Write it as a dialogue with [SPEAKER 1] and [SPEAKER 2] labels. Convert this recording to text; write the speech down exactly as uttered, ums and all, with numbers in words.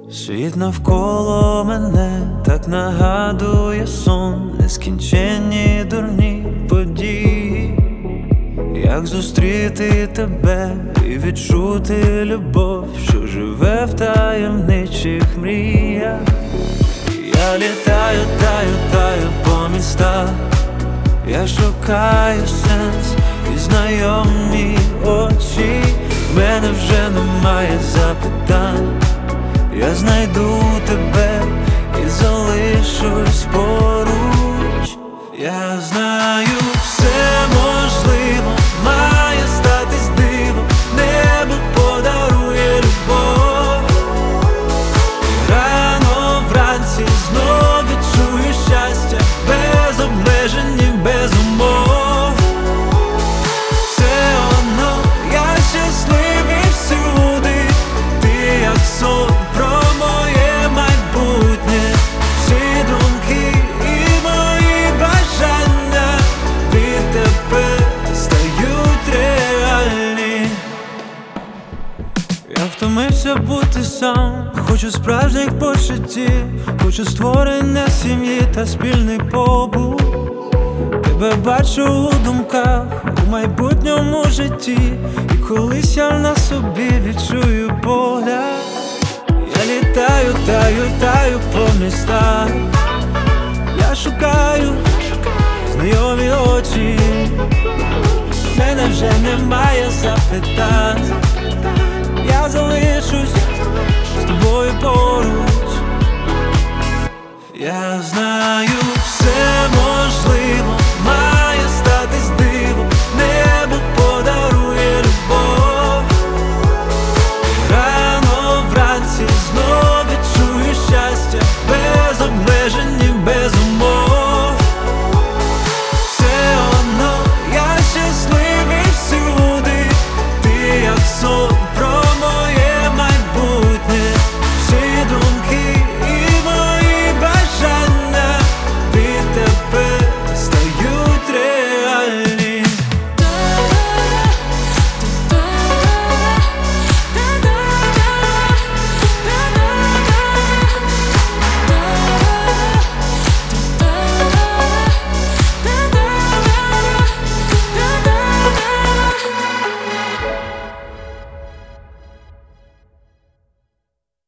[SPEAKER 1] Світ навколо мене так нагадує сон, нескінченні дурні події. Як зустріти тебе і відчути любов, що живе в таємничих мріях. Я літаю, таю, таю по містах, я шукаю сенс і знайомі очі. В мене вже немає запитань, я знайду тебе і залишусь поруч. Я знаю, все можливо, має статись диво, небо подарує любов. І рано вранці знов відчую щастя, без обмежень і без умов. Все одно я щасливий всюди, ти як сон про моє майбутнє. Всі думки і мої бажання від тебе стають реальні. Я втомився бути сам, хочу справжніх почуттів, хочу створення сім'ї та спільний побут. Тебе бачу у думках, у майбутньому житті, і колись я на собі відчую погляд. Я літаю, таю, таю по містах, я шукаю знайомі очі. В мене вже немає запитань, я залишусь з тобою поруч. Я знаю,